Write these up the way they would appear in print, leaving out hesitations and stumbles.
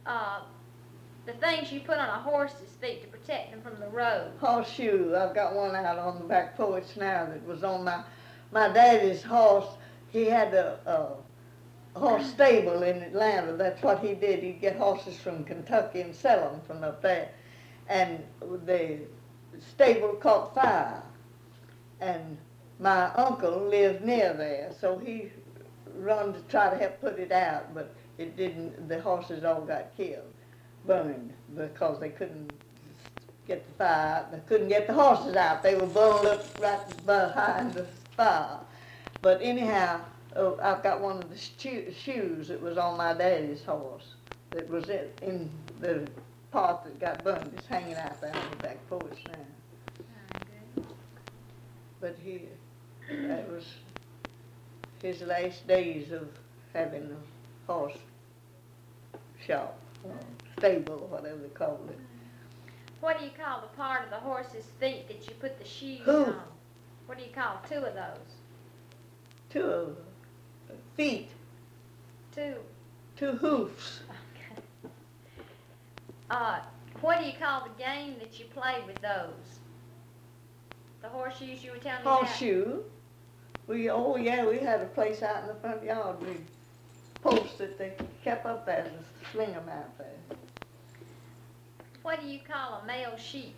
uh, the things you put on a horse's feet to protect them from the road. Horseshoe. I've got one out on the back porch now that was on my daddy's horse. He had a horse stable in Atlanta. That's what he did. He'd get horses from Kentucky and sell them from up there. And the stable caught fire. And my uncle lived near there, so he run to try to help put it out, but it didn't. The horses all got killed, burned, because they couldn't get the fire out. They couldn't get the horses out. They were burned up right behind the fire. But anyhow, I've got one of the shoes that was on my daddy's horse that was in the part that got burned. It's hanging out there on the back porch now. But that was his last days of having a horse shop, or stable, whatever they call it. What do you call the part of the horse's feet that you put the shoes Hoof. on? What do you call two of those? Two feet, Two. two hoofs. Okay. What do you call the game that you play with those? The horseshoes you were telling me about? Horseshoe. We had a place out in the front yard. We posted, they kept up there to sling them out there. What do you call a male sheep?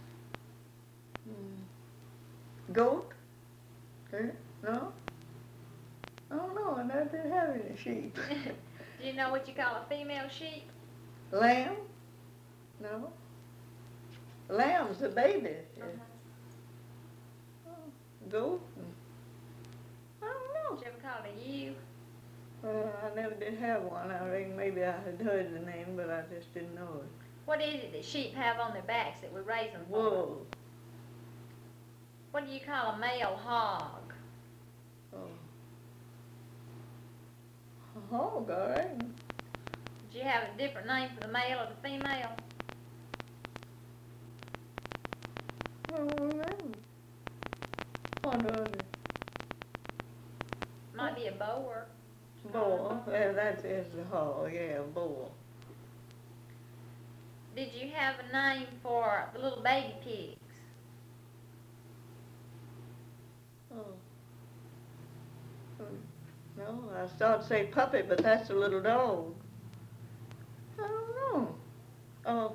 Goat? No? I don't know, I never did have any sheep. Do you know what you call a female sheep? Lamb? No. Lamb's a baby. Goat? I don't know. Did you ever call it a ewe? I never did have one. I reckon maybe I had heard the name, but I just didn't know it. What is it that sheep have on their backs that we raise them for? Wool. What do you call a male hog? Oh. A hog, all right. Did you have a different name for the male or the female? I don't remember. What was it? Might be a boar. Bull. Yeah, that is the hog. Yeah, bull. Did you have a name for the little baby pigs? Oh. No, I started to say puppy, but that's a little dog. I don't know. Oh.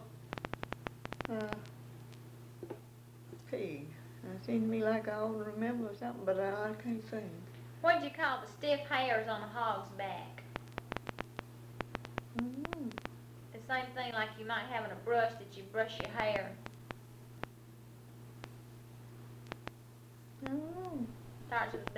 Pig. It seemed to me like I ought to remember something, but I can't think. What did you call the stiff hairs on a hog's back? Mm-hmm. The same thing like you might have in a brush that you brush your hair. I don't know. Starts with a B.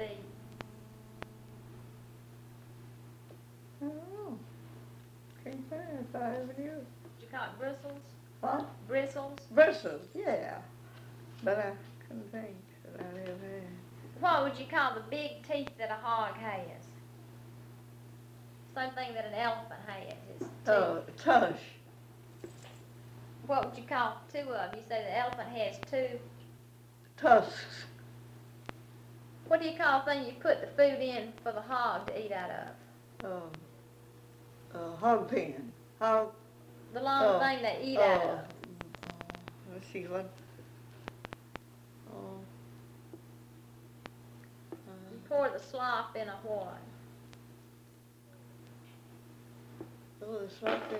I don't know. Can't think if I ever knew. Did you call it bristles? What? Bristles? Bristles, yeah. But I couldn't think that I ever had. What would you call the big teeth that a hog has? Same thing that an elephant has. His teeth. Tush. What would you call two of them? You say the elephant has two. Tusks. What do you call the thing you put the food in for the hog to eat out of? Hog pen. Hog. The long thing they eat out of. Let's see what. You pour the slop in a what? The slop in.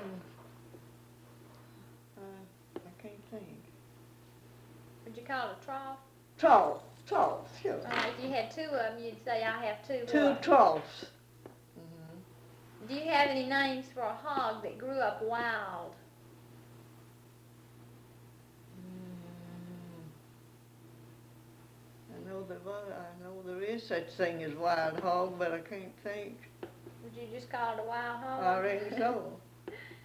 I can't think. Would you call it a trough? Troughs, sure. If you had two of them, you'd say, I have two. Two what? troughs. Do you have any names for a hog that grew up wild? I know there is such thing as wild hog, but I can't think. Would you just call it a wild hog? I reckon so.